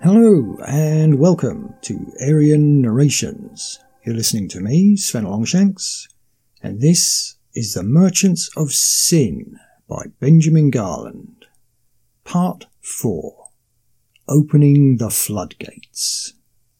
Hello and welcome to Aryan Narrations. You're listening to me, Sven Longshanks, and this is The Merchants of Sin by Benjamin Garland. Part 4. Opening the Floodgates.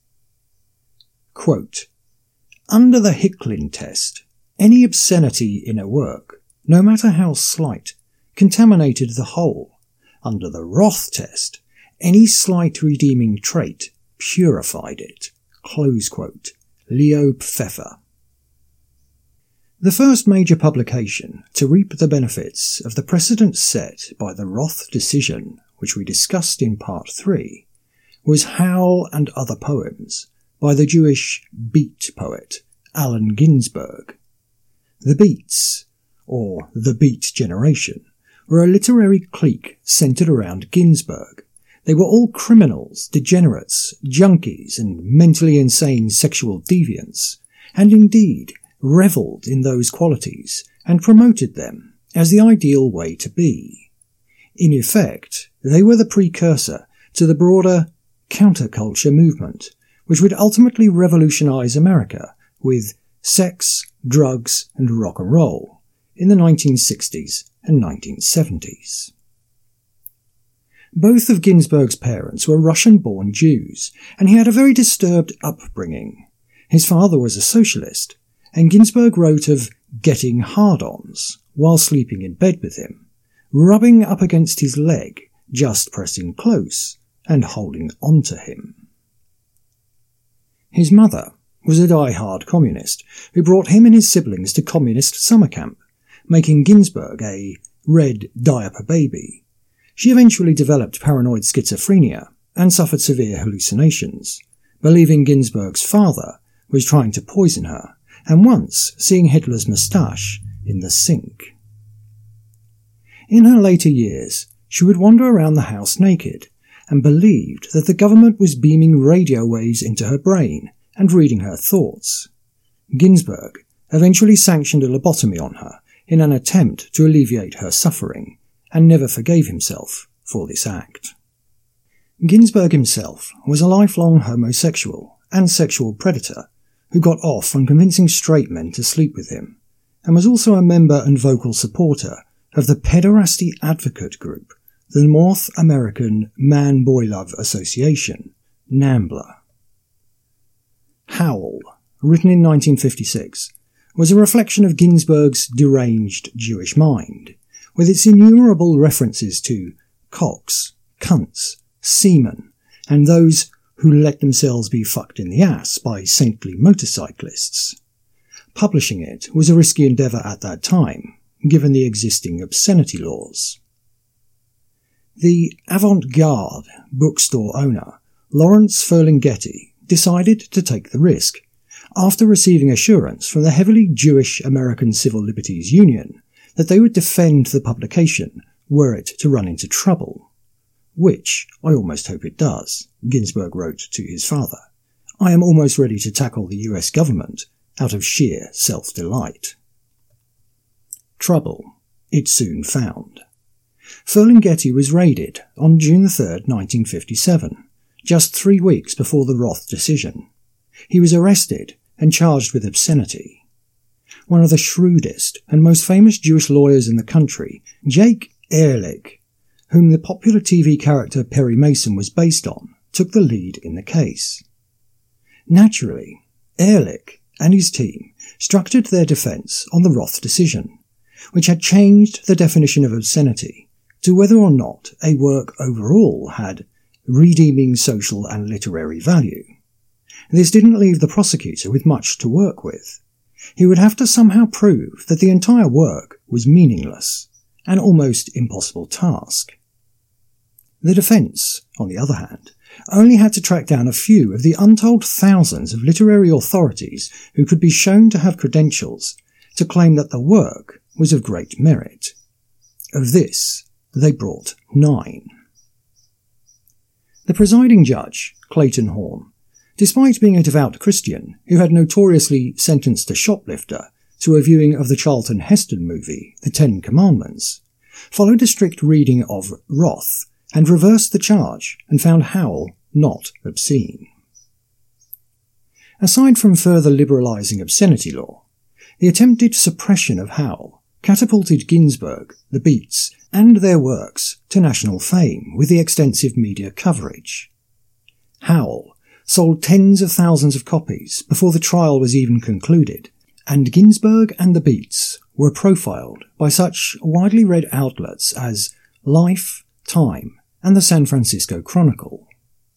Quote, under the Hicklin test, any obscenity in a work, no matter how slight, contaminated the whole. Under the Roth test, any slight redeeming trait purified it. Close quote. Leo Pfeffer. The first major publication to reap the benefits of the precedent set by the Roth decision, which we discussed in Part 3, was Howl and Other Poems by the Jewish beat poet Allen Ginsberg. The Beats, or the Beat Generation, were a literary clique centred around Ginsberg. They were all criminals, degenerates, junkies, and mentally insane sexual deviants, and indeed revelled in those qualities and promoted them as the ideal way to be. In effect, they were the precursor to the broader counterculture movement, which would ultimately revolutionise America with sex, drugs, and rock and roll in the 1960s and 1970s. Both of Ginsberg's parents were Russian-born Jews, and he had a very disturbed upbringing. His father was a socialist, and Ginsberg wrote of getting hard-ons while sleeping in bed with him, rubbing up against his leg, just pressing close, and holding on to him. His mother was a die-hard communist who brought him and his siblings to communist summer camp, making Ginsberg a red diaper baby. She eventually developed paranoid schizophrenia and suffered severe hallucinations, believing Ginsberg's father was trying to poison her, and once seeing Hitler's moustache in the sink. In her later years, she would wander around the house naked, and believed that the government was beaming radio waves into her brain and reading her thoughts. Ginsberg eventually sanctioned a lobotomy on her in an attempt to alleviate her suffering, and never forgave himself for this act. Ginsberg himself was a lifelong homosexual and sexual predator who got off on convincing straight men to sleep with him, and was also a member and vocal supporter of the pederasty advocate group, the North American Man-Boy Love Association, NAMBLA. Howl, written in 1956, was a reflection of Ginsberg's deranged Jewish mind, with its innumerable references to cocks, cunts, seamen, and those who let themselves be fucked in the ass by saintly motorcyclists. Publishing it was a risky endeavour at that time, given the existing obscenity laws. The avant-garde bookstore owner, Lawrence Ferlinghetti, decided to take the risk, after receiving assurance from the heavily Jewish American Civil Liberties Union that they would defend the publication were it to run into trouble. Which I almost hope it does, Ginsberg wrote to his father. I am almost ready to tackle the US government out of sheer self-delight. Trouble it soon found. Ferlinghetti was raided on June 3, 1957, just 3 weeks before the Roth decision. He was arrested and charged with obscenity. One of the shrewdest and most famous Jewish lawyers in the country, Jake Ehrlich, whom the popular TV character Perry Mason was based on, took the lead in the case. Naturally, Ehrlich and his team structured their defence on the Roth decision, which had changed the definition of obscenity to whether or not a work overall had redeeming social and literary value. This didn't leave the prosecutor with much to work with. He would have to somehow prove that the entire work was meaningless, an almost impossible task. The defence, on the other hand, only had to track down a few of the untold thousands of literary authorities who could be shown to have credentials to claim that the work was of great merit. Of this, they brought 9. The presiding judge, Clayton Horn, despite being a devout Christian who had notoriously sentenced a shoplifter to a viewing of the Charlton Heston movie, The Ten Commandments, followed a strict reading of Roth and reversed the charge and found Howl not obscene. Aside from further liberalising obscenity law, the attempted suppression of Howl catapulted Ginsberg, the Beats, and their works to national fame with the extensive media coverage. Howl sold tens of thousands of copies before the trial was even concluded, and Ginsberg and the Beats were profiled by such widely read outlets as Life, Time, and the San Francisco Chronicle.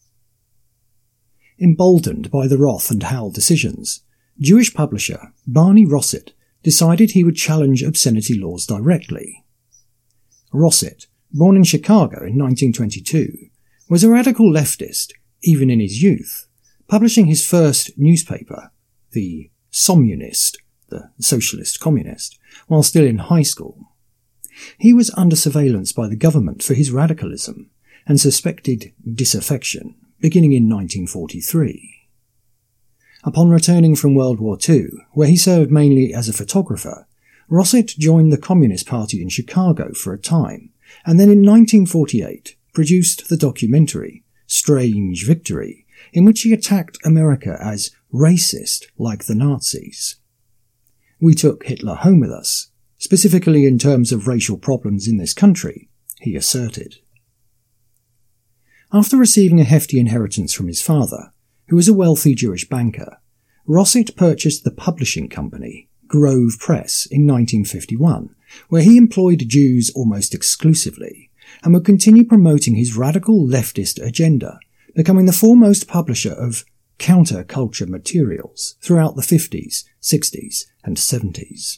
Emboldened by the Roth and Howl decisions, Jewish publisher Barney Rosset decided he would challenge obscenity laws directly. Rosset, born in Chicago in 1922, was a radical leftist even in his youth, publishing his first newspaper, the Sommunist, the Socialist Communist, while still in high school. He was under surveillance by the government for his radicalism and suspected disaffection beginning in 1943. Upon returning from World War II, where he served mainly as a photographer, Rosset joined the Communist Party in Chicago for a time, and then in 1948 produced the documentary Strange Victory, in which he attacked America as racist like the Nazis. "We took Hitler home with us, specifically in terms of racial problems in this country," he asserted. After receiving a hefty inheritance from his father, who was a wealthy Jewish banker, Rosset purchased the publishing company Grove Press in 1951, where he employed Jews almost exclusively, and would continue promoting his radical leftist agenda, becoming the foremost publisher of counterculture materials throughout the 50s, 60s, and 70s.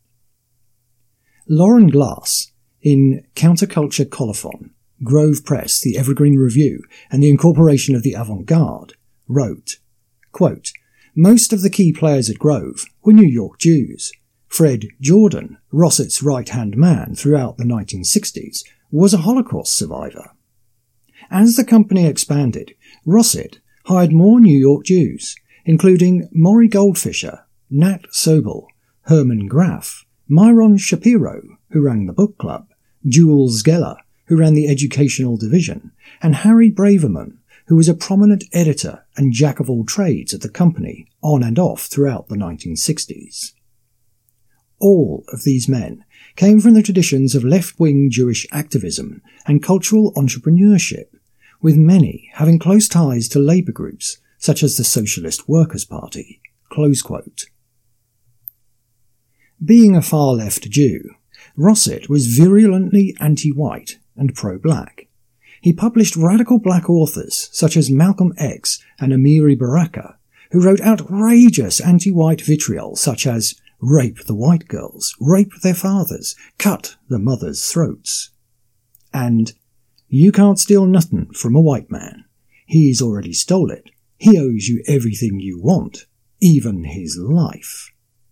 Lauren Glass, in Counterculture Colophon, Grove Press, the Evergreen Review, and the Incorporation of the Avant-Garde, wrote, quote, "Most of the key players at Grove were New York Jews. Fred Jordan, Rossett's right-hand man throughout the 1960s, was a Holocaust survivor. As the company expanded, Rosset hired more New York Jews, including Maury Goldfisher, Nat Sobel, Herman Graff, Myron Shapiro, who ran the book club, Jules Geller, who ran the educational division, and Harry Braverman, who was a prominent editor and jack-of-all-trades at the company on and off throughout the 1960s. All of these men came from the traditions of left-wing Jewish activism and cultural entrepreneurship, with many having close ties to labour groups such as the Socialist Workers' Party." Close quote. Being a far-left Jew, Rosset was virulently anti-white and pro-black. He published radical black authors such as Malcolm X and Amiri Baraka, who wrote outrageous anti-white vitriol such as "Rape the white girls, rape their fathers, cut the mothers' throats," and "You can't steal nothing from a white man. He's already stole it. He owes you everything you want, even his life."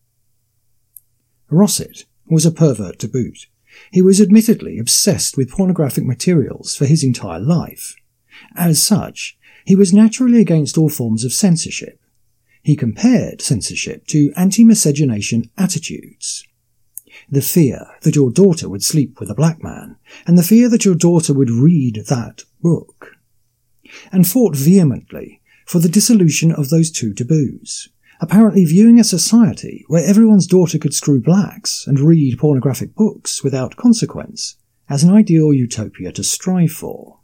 Rosset was a pervert to boot. He was admittedly obsessed with pornographic materials for his entire life. As such, he was naturally against all forms of censorship. He compared censorship to anti-miscegenation attitudes. The fear that your daughter would sleep with a black man, and the fear that your daughter would read that book, and fought vehemently for the dissolution of those two taboos, apparently viewing a society where everyone's daughter could screw blacks and read pornographic books without consequence as an ideal utopia to strive for.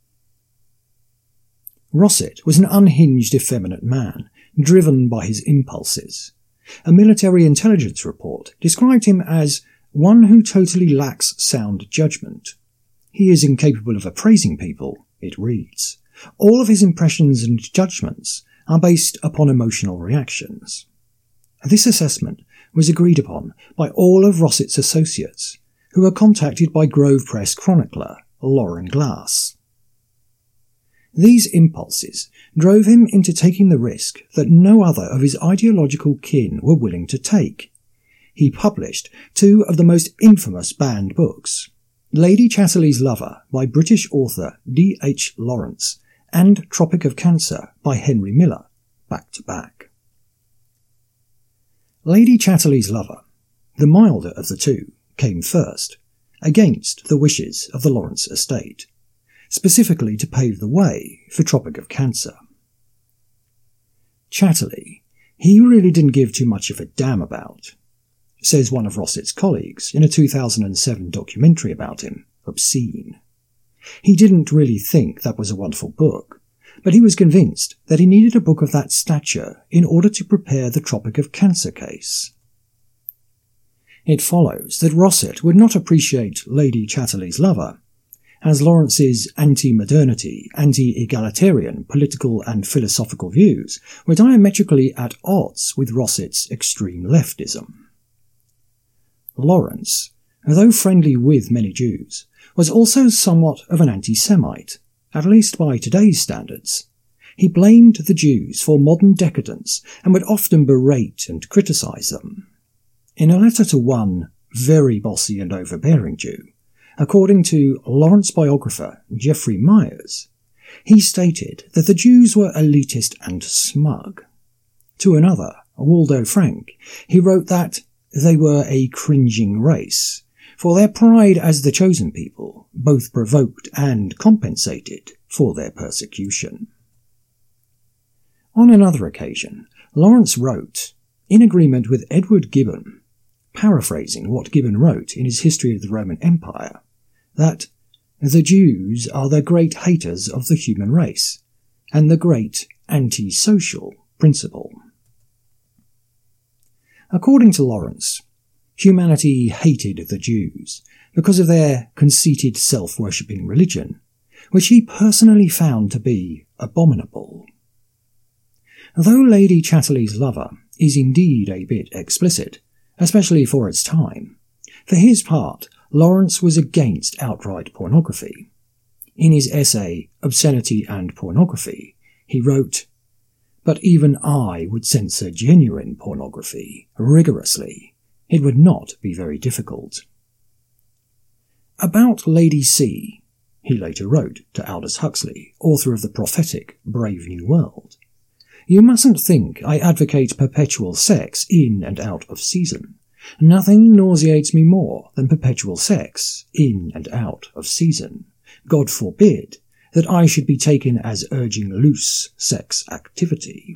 Rosset was an unhinged, effeminate man, driven by his impulses. A military intelligence report described him as one who totally lacks sound judgment. "He is incapable of appraising people," it reads. "All of his impressions and judgments are based upon emotional reactions." This assessment was agreed upon by all of Rossett's associates, who were contacted by Grove Press chronicler Lauren Glass. These impulses drove him into taking the risk that no other of his ideological kin were willing to take. He published two of the most infamous banned books, Lady Chatterley's Lover by British author D.H. Lawrence and Tropic of Cancer by Henry Miller, back to back. Lady Chatterley's Lover, the milder of the two, came first, against the wishes of the Lawrence estate. specifically to pave the way for Tropic of Cancer. Chatterley, he really didn't give too much of a damn about, says one of Rossett's colleagues in a 2007 documentary about him, Obscene. He didn't really think that was a wonderful book, but he was convinced that he needed a book of that stature in order to prepare the Tropic of Cancer case. It follows that Rossett would not appreciate Lady Chatterley's Lover, as Lawrence's anti-modernity, anti-egalitarian political and philosophical views were diametrically at odds with Rossett's extreme leftism. Lawrence, though friendly with many Jews, was also somewhat of an anti-Semite, at least by today's standards. He blamed the Jews for modern decadence and would often berate and criticise them. In a letter to one very bossy and overbearing Jew, according to Lawrence biographer Geoffrey Myers, he stated that the Jews were elitist and smug. To another, Waldo Frank, he wrote that they were a cringing race, for their pride as the chosen people both provoked and compensated for their persecution. On another occasion, Lawrence wrote, in agreement with Edward Gibbon, paraphrasing what Gibbon wrote in his History of the Roman Empire, that the Jews are the great haters of the human race, and the great anti-social principle. According to Lawrence, humanity hated the Jews because of their conceited self-worshipping religion, which he personally found to be abominable. Though Lady Chatterley's Lover is indeed a bit explicit, especially for its time, for his part, Lawrence was against outright pornography. In his essay, Obscenity and Pornography, he wrote, "But even I would censor genuine pornography rigorously. It would not be very difficult." About Lady C, he later wrote to Aldous Huxley, author of the prophetic Brave New World, "You mustn't think I advocate perpetual sex in and out of season. Nothing nauseates me more than perpetual sex in and out of season. God forbid that I should be taken as urging loose sex activity."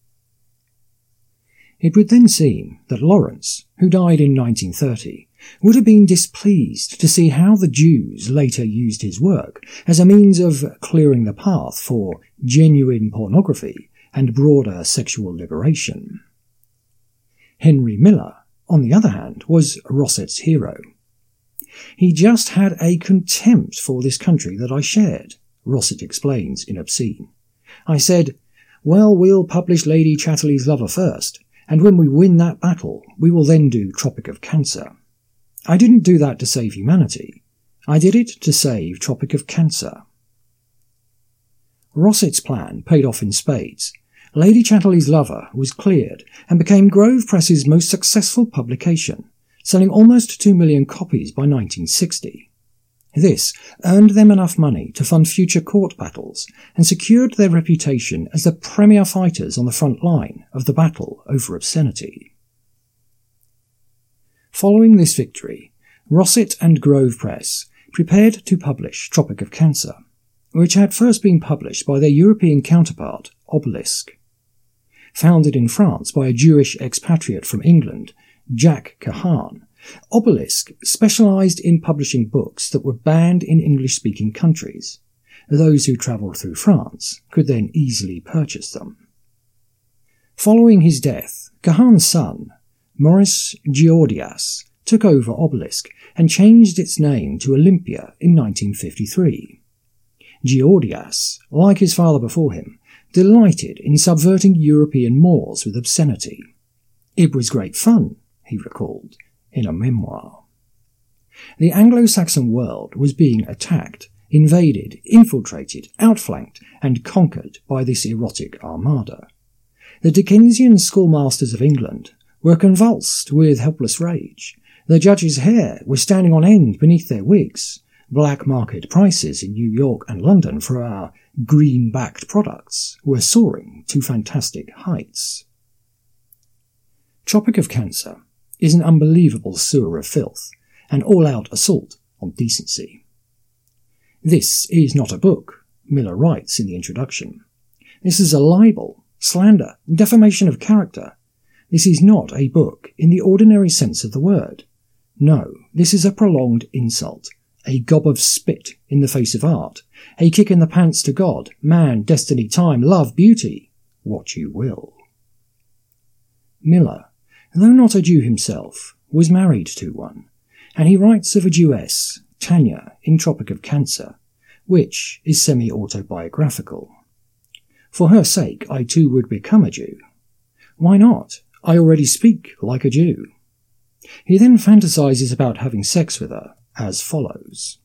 It would then seem that Lawrence, who died in 1930, would have been displeased to see how the Jews later used his work as a means of clearing the path for genuine pornography and broader sexual liberation. Henry Miller, on the other hand, was Rossett's hero. "He just had a contempt for this country that I shared," Rossett explains in Obscene. "I said, well, we'll publish Lady Chatterley's Lover first, and when we win that battle, we will then do Tropic of Cancer. I didn't do that to save humanity. I did it to save Tropic of Cancer." Rossett's plan paid off in spades. Lady Chatterley's Lover was cleared and became Grove Press's most successful publication, selling almost 2 million copies by 1960. This earned them enough money to fund future court battles and secured their reputation as the premier fighters on the front line of the battle over obscenity. Following this victory, Rossett and Grove Press prepared to publish Tropic of Cancer, which had first been published by their European counterpart, Obelisk. Founded in France by a Jewish expatriate from England, Jack Kahan, Obelisk specialised in publishing books that were banned in English-speaking countries. Those who travelled through France could then easily purchase them. Following his death, Kahan's son, Maurice Geordias, took over Obelisk and changed its name to Olympia in 1953. Geordias, like his father before him, delighted in subverting European mores with obscenity. "It was great fun," he recalled in a memoir. The Anglo-Saxon world was being attacked, invaded, infiltrated, outflanked, and conquered by this erotic armada. The Dickensian schoolmasters of England were convulsed with helpless rage. The judges' hair was standing on end beneath their wigs. Black market prices in New York and London for our green-backed products were soaring to fantastic heights. Tropic of Cancer is an unbelievable sewer of filth, an all-out assault on decency. "This is not a book," Miller writes in the introduction. "This is a libel, slander, defamation of character. This is not a book in the ordinary sense of the word. No, this is a prolonged insult, a gob of spit in the face of art, a kick in the pants to God, man, destiny, time, love, beauty, what you will." Miller, though not a Jew himself, was married to one, and he writes of a Jewess, Tanya, in Tropic of Cancer, which is semi-autobiographical. "For her sake, I too would become a Jew. Why not? I already speak like a Jew." He then fantasizes about having sex with her as follows.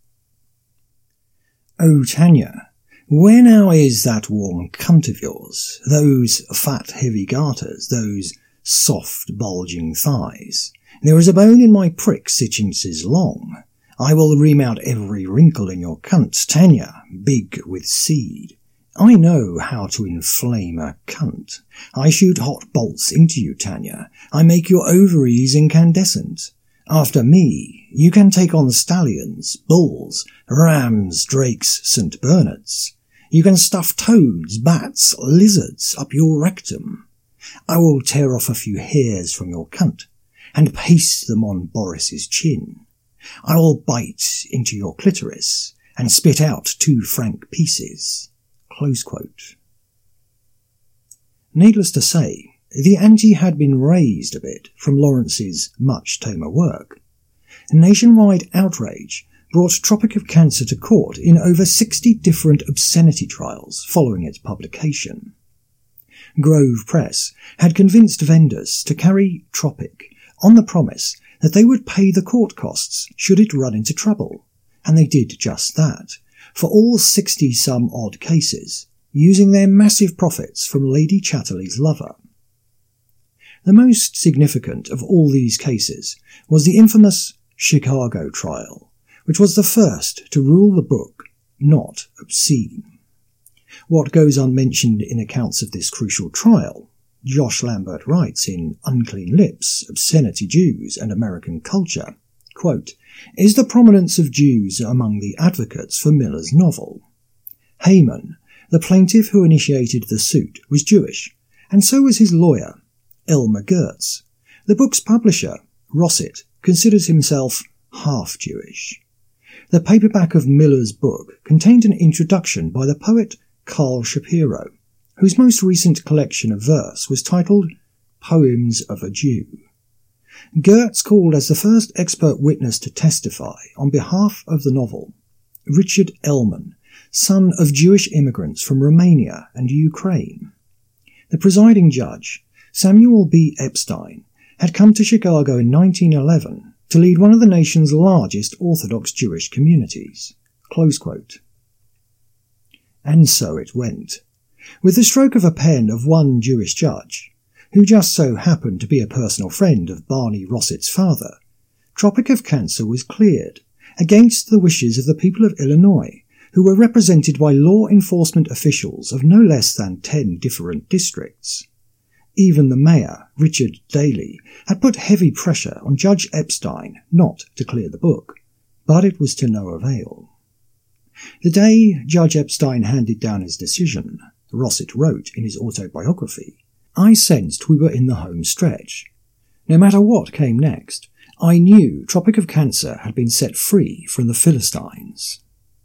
"Oh, Tanya, where now is that warm cunt of yours, those fat heavy garters, those soft bulging thighs? There is a bone in my prick 6 inches long. I will ream out every wrinkle in your cunt, Tanya, big with seed. I know how to inflame a cunt. I shoot hot bolts into you, Tanya. I make your ovaries incandescent. After me, you can take on stallions, bulls, rams, drakes, St. Bernards. You can stuff toads, bats, lizards up your rectum. I will tear off a few hairs from your cunt and paste them on Boris's chin. I will bite into your clitoris and spit out 2 franc pieces." Close quote. Needless to say, the ante had been raised a bit from Lawrence's much tamer work. Nationwide outrage brought Tropic of Cancer to court in over 60 different obscenity trials following its publication. Grove Press had convinced vendors to carry Tropic on the promise that they would pay the court costs should it run into trouble, and they did just that, for all 60-some-odd cases, using their massive profits from Lady Chatterley's lover. The most significant of all these cases was the infamous Chicago trial, which was the first to rule the book not obscene. What goes unmentioned in accounts of this crucial trial, Josh Lambert writes in Unclean Lips, Obscenity, Jews and American Culture, quote, "is the prominence of Jews among the advocates for Miller's novel. Heyman, the plaintiff who initiated the suit, was Jewish, and so was his lawyer, Elmer Gertz. The book's publisher, Rossett, considers himself half Jewish. The paperback of Miller's book contained an introduction by the poet Carl Shapiro, whose most recent collection of verse was titled Poems of a Jew. Gertz called as the first expert witness to testify on behalf of the novel Richard Ellman, son of Jewish immigrants from Romania and Ukraine. The presiding judge, Samuel B. Epstein, had come to Chicago in 1911 to lead one of the nation's largest Orthodox Jewish communities." Close quote. And so it went. With the stroke of a pen of one Jewish judge, who just so happened to be a personal friend of Barney Rossett's father, Tropic of Cancer was cleared, against the wishes of the people of Illinois, who were represented by law enforcement officials of no less than 10 different districts. Even the mayor, Richard Daley, had put heavy pressure on Judge Epstein not to clear the book, but it was to no avail. The day Judge Epstein handed down his decision, Rossett wrote in his autobiography, "I sensed we were in the home stretch. No matter what came next, I knew Tropic of Cancer had been set free from the Philistines."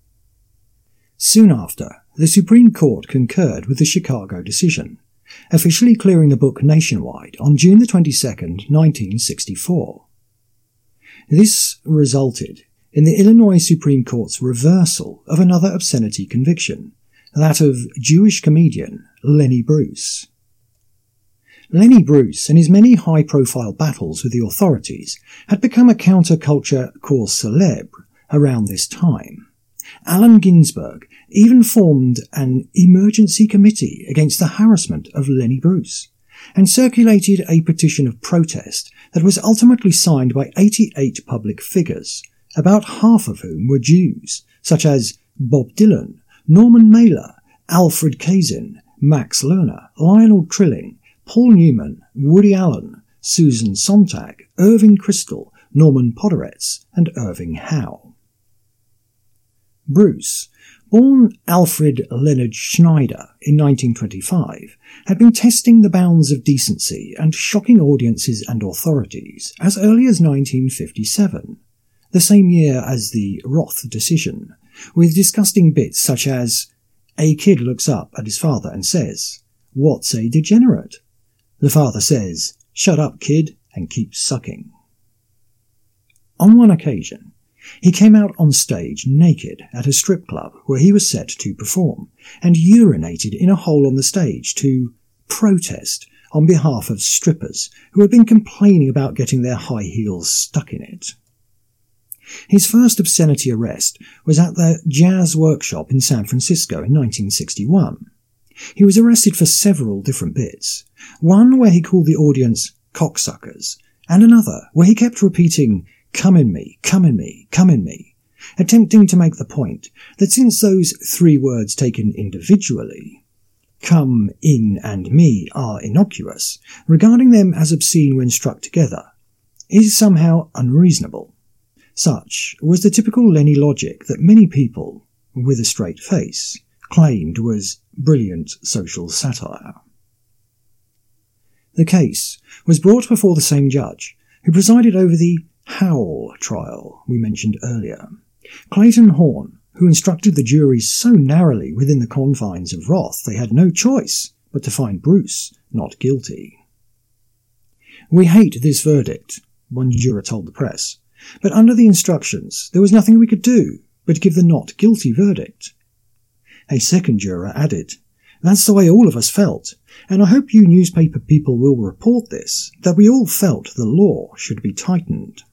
Soon after, the Supreme Court concurred with the Chicago decision, officially clearing the book nationwide on June 22, 1964. This resulted in the Illinois Supreme Court's reversal of another obscenity conviction, that of Jewish comedian Lenny Bruce. Lenny Bruce and his many high-profile battles with the authorities had become a counterculture cause célèbre around this time. Allen Ginsberg even formed an emergency committee against the harassment of Lenny Bruce, and circulated a petition of protest that was ultimately signed by 88 public figures, about half of whom were Jews, such as Bob Dylan, Norman Mailer, Alfred Kazin, Max Lerner, Lionel Trilling, Paul Newman, Woody Allen, Susan Sontag, Irving Kristol, Norman Podhoretz, and Irving Howe. Bruce, born Alfred Leonard Schneider in 1925, had been testing the bounds of decency and shocking audiences and authorities as early as 1957, the same year as the Roth decision, with disgusting bits such as, "A kid looks up at his father and says, 'What's a degenerate?' The father says, 'Shut up, kid, and keep sucking.'" On one occasion, he came out on stage naked at a strip club where he was set to perform, and urinated in a hole on the stage to protest on behalf of strippers who had been complaining about getting their high heels stuck in it. His first obscenity arrest was at the Jazz Workshop in San Francisco in 1961. He was arrested for several different bits, one where he called the audience cocksuckers, and another where he kept repeating, "Come in me, come in me, come in me," attempting to make the point that since those three words taken individually, come, in, and me, are innocuous, regarding them as obscene when struck together is somehow unreasonable. Such was the typical Lenny logic that many people, with a straight face, claimed was brilliant social satire. The case was brought before the same judge who presided over the Howell trial we mentioned earlier, Clayton Horn, who instructed the jury so narrowly within the confines of Roth they had no choice but to find Bruce not guilty. "We hate this verdict," one juror told the press, "but under the instructions there was nothing we could do but give the not guilty verdict." A second juror added, "That's the way all of us felt, and I hope you newspaper people will report this, that we all felt the law should be tightened."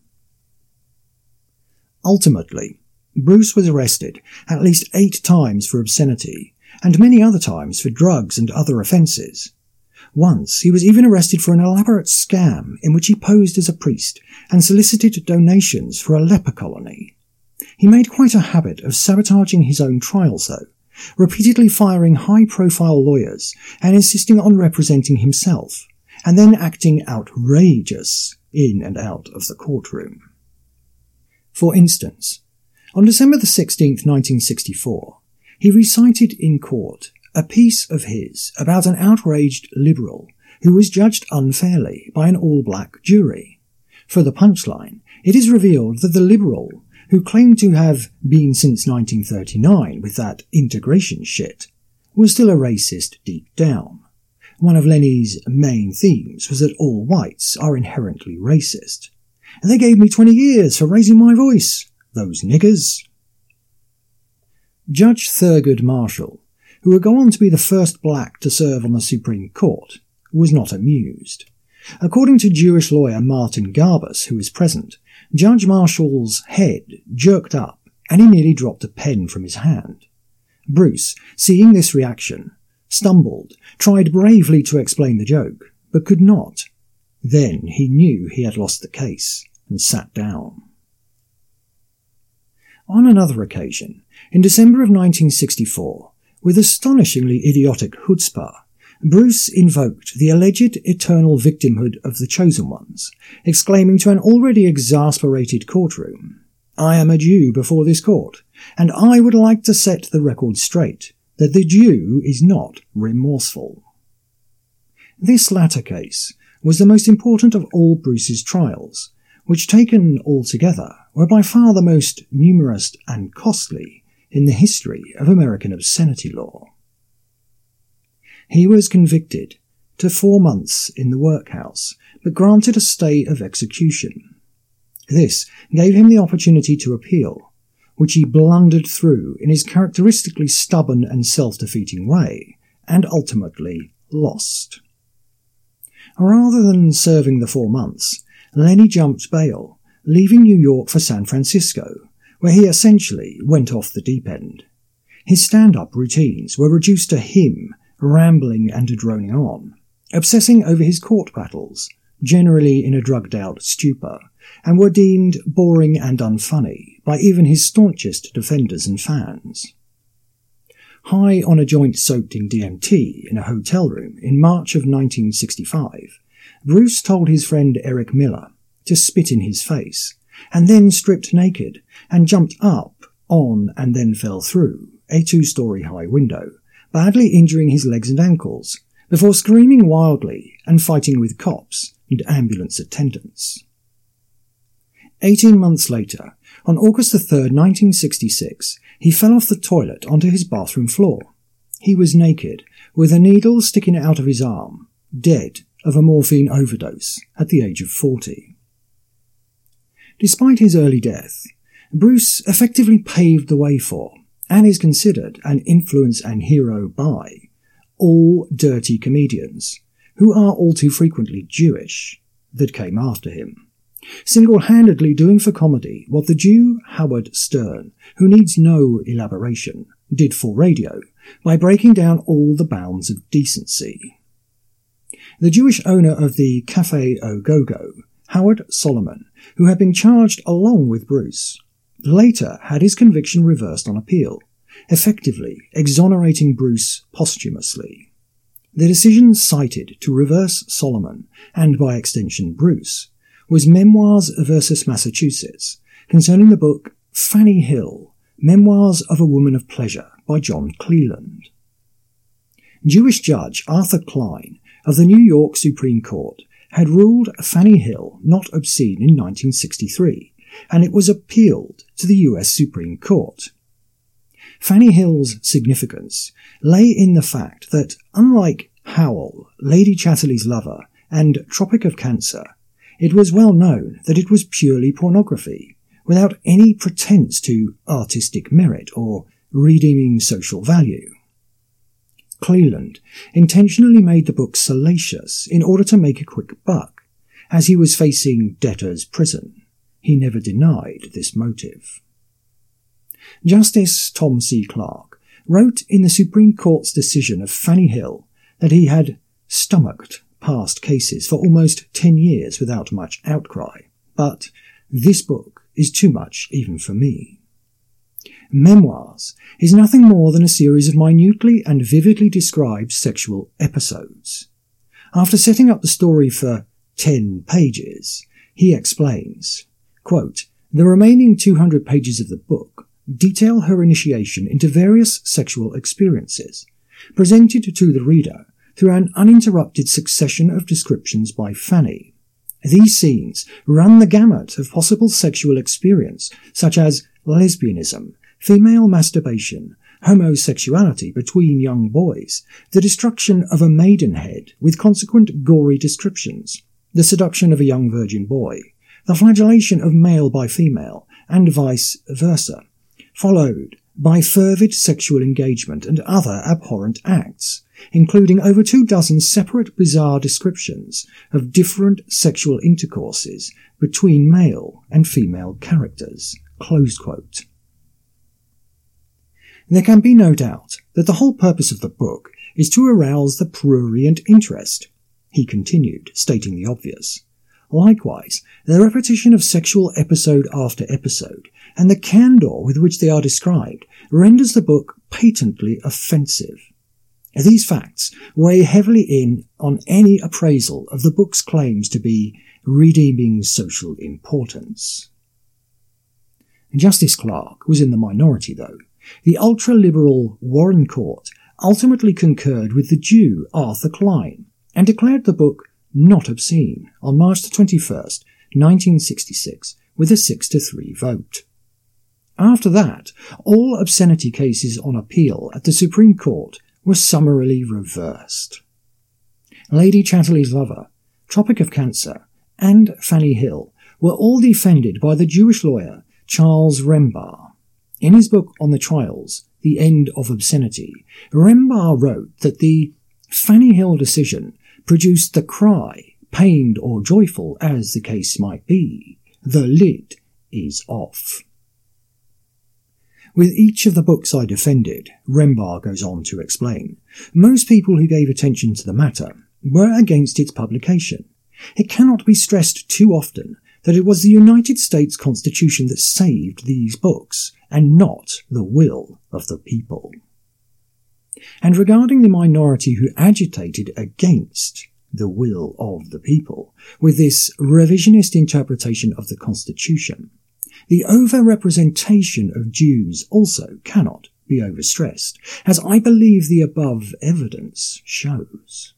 Ultimately, Bruce was arrested at least 8 times for obscenity, and many other times for drugs and other offences. Once he was even arrested for an elaborate scam in which he posed as a priest and solicited donations for a leper colony. He made quite a habit of sabotaging his own trials, though, repeatedly firing high-profile lawyers and insisting on representing himself, and then acting outrageous in and out of the courtroom. For instance, on December 16, 1964, he recited in court a piece of his about an outraged liberal who was judged unfairly by an all-black jury. For the punchline, it is revealed that the liberal, who claimed to have been since 1939 with that integration shit, was still a racist deep down. One of Lenny's main themes was that all whites are inherently racist. "And they gave me 20 years for raising my voice, those niggers." Judge Thurgood Marshall, who would go on to be the first black to serve on the Supreme Court, was not amused. According to Jewish lawyer Martin Garbus, who was present, Judge Marshall's head jerked up and he nearly dropped a pen from his hand. Bruce, seeing this reaction, stumbled, tried bravely to explain the joke, but could not. Then he knew he had lost the case and sat down. On another occasion, in December of 1964, with astonishingly idiotic chutzpah, Bruce invoked the alleged eternal victimhood of the chosen ones, exclaiming to an already exasperated courtroom, "I am a Jew before this court, and I would like to set the record straight that the Jew is not remorseful." This latter case was the most important of all Bruce's trials, which taken altogether were by far the most numerous and costly in the history of American obscenity law. He was convicted to 4 months in the workhouse, but granted a stay of execution. This gave him the opportunity to appeal, which he blundered through in his characteristically stubborn and self-defeating way, and ultimately lost. Rather than serving the 4 months, Lenny jumped bail, leaving New York for San Francisco, where he essentially went off the deep end. His stand-up routines were reduced to him rambling and droning on, obsessing over his court battles, generally in a drugged-out stupor, and were deemed boring and unfunny by even his staunchest defenders and fans. High on a joint soaked in DMT in a hotel room in March of 1965, Bruce told his friend Eric Miller to spit in his face, and then stripped naked and jumped up on and then fell through a 2-story high window, badly injuring his legs and ankles, before screaming wildly and fighting with cops and ambulance attendants. 18 months later, on August 3, 1966, he fell off the toilet onto his bathroom floor. He was naked, with a needle sticking out of his arm, dead of a morphine overdose at the age of 40. Despite his early death, Bruce effectively paved the way for, and is considered an influence and hero by, all dirty comedians, who are all too frequently Jewish, that came after him, single-handedly doing for comedy what the Jew Howard Stern, who needs no elaboration, did for radio by breaking down all the bounds of decency. The Jewish owner of the Café Au Go-Go, Howard Solomon, who had been charged along with Bruce, later had his conviction reversed on appeal, effectively exonerating Bruce posthumously. The decision cited to reverse Solomon, and by extension Bruce, was Memoirs versus Massachusetts, concerning the book Fanny Hill, Memoirs of a Woman of Pleasure by John Cleland. Jewish judge Arthur Klein of the New York Supreme Court had ruled Fanny Hill not obscene in 1963, and it was appealed to the US Supreme Court. Fanny Hill's significance lay in the fact that, unlike Howl, Lady Chatterley's Lover, and Tropic of Cancer, it was well known that it was purely pornography, without any pretense to artistic merit or redeeming social value. Cleland intentionally made the book salacious in order to make a quick buck, as he was facing debtor's prison. He never denied this motive. Justice Tom C. Clark wrote in the Supreme Court's decision of Fanny Hill that he had stomached past cases for almost 10 years without much outcry, but this book is too much even for me. Memoirs is nothing more than a series of minutely and vividly described sexual episodes. After setting up the story for 10 pages, he explains, quote, "The remaining 200 pages of the book detail her initiation into various sexual experiences, presented to the reader through an uninterrupted succession of descriptions by Fanny. These scenes run the gamut of possible sexual experience, such as lesbianism, female masturbation, homosexuality between young boys, the destruction of a maidenhead with consequent gory descriptions, the seduction of a young virgin boy, the flagellation of male by female, and vice versa, followed by fervid sexual engagement and other abhorrent acts, including over 24 separate bizarre descriptions of different sexual intercourses between male and female characters." Close quote. There can be no doubt that the whole purpose of the book is to arouse the prurient interest, he continued, stating the obvious. Likewise, the repetition of sexual episode after episode, and the candour with which they are described, renders the book patently offensive. These facts weigh heavily in on any appraisal of the book's claims to be redeeming social importance. Justice Clark was in the minority, though. The ultra-liberal Warren Court ultimately concurred with the Jew Arthur Klein and declared the book not obscene on March 21st, 1966, with a 6-3 vote. After that, all obscenity cases on appeal at the Supreme Court were summarily reversed. Lady Chatterley's Lover, Tropic of Cancer, and Fanny Hill were all defended by the Jewish lawyer Charles Rembar. In his book on the trials, The End of Obscenity, Rembar wrote that the Fanny Hill decision produced the cry, pained or joyful as the case might be, "The lid is off." With each of the books I defended, Rembar goes on to explain, most people who gave attention to the matter were against its publication. It cannot be stressed too often that it was the United States Constitution that saved these books, and not the will of the people. And regarding the minority who agitated against the will of the people with this revisionist interpretation of the Constitution, The over-representation of Jews also cannot be overstressed, as I believe the above evidence shows.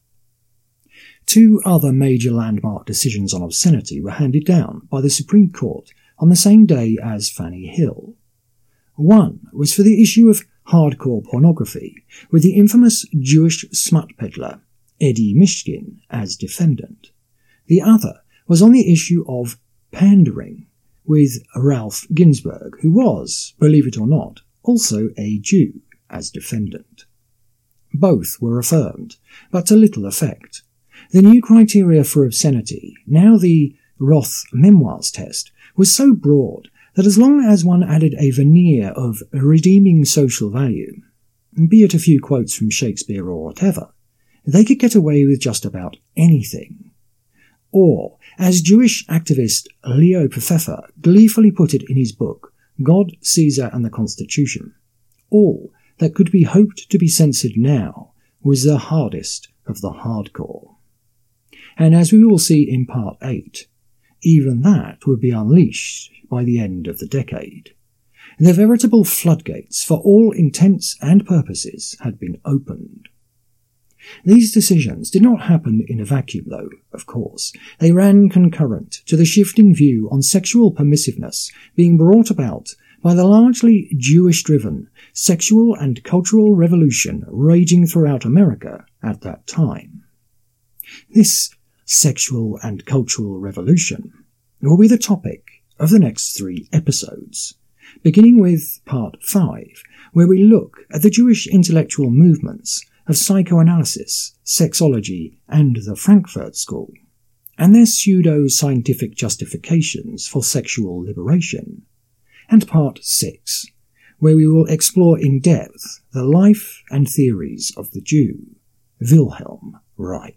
Two other major landmark decisions on obscenity were handed down by the Supreme Court on the same day as Fanny Hill. One was for the issue of hardcore pornography, with the infamous Jewish smut peddler Eddie Mishkin as defendant. The other was on the issue of pandering, with Ralph Ginzburg, who was, believe it or not, also a Jew, as defendant. Both were affirmed, but to little effect. The new criteria for obscenity, now the Roth Memoirs test, was so broad that as long as one added a veneer of redeeming social value, be it a few quotes from Shakespeare or whatever, they could get away with just about anything. Or, as Jewish activist Leo Pfeffer gleefully put it in his book, God, Caesar and the Constitution, all that could be hoped to be censored now was the hardest of the hardcore. And as we will see in Part 8, even that would be unleashed by the end of the decade. The veritable floodgates for all intents and purposes had been opened. These decisions did not happen in a vacuum, though, of course. They ran concurrent to the shifting view on sexual permissiveness being brought about by the largely Jewish-driven sexual and cultural revolution raging throughout America at that time. This sexual and cultural revolution will be the topic of the next 3 episodes, beginning with Part 5, where we look at the Jewish intellectual movements of psychoanalysis, sexology, and the Frankfurt School, and their pseudo-scientific justifications for sexual liberation, and Part 6, where we will explore in depth the life and theories of the Jew, Wilhelm Reich.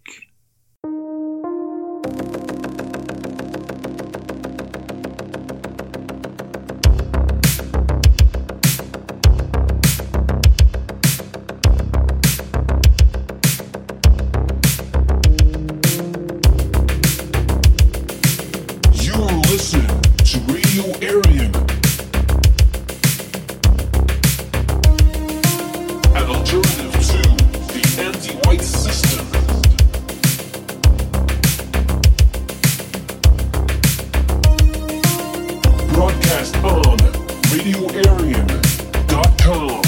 Broadcast on RadioArian.com.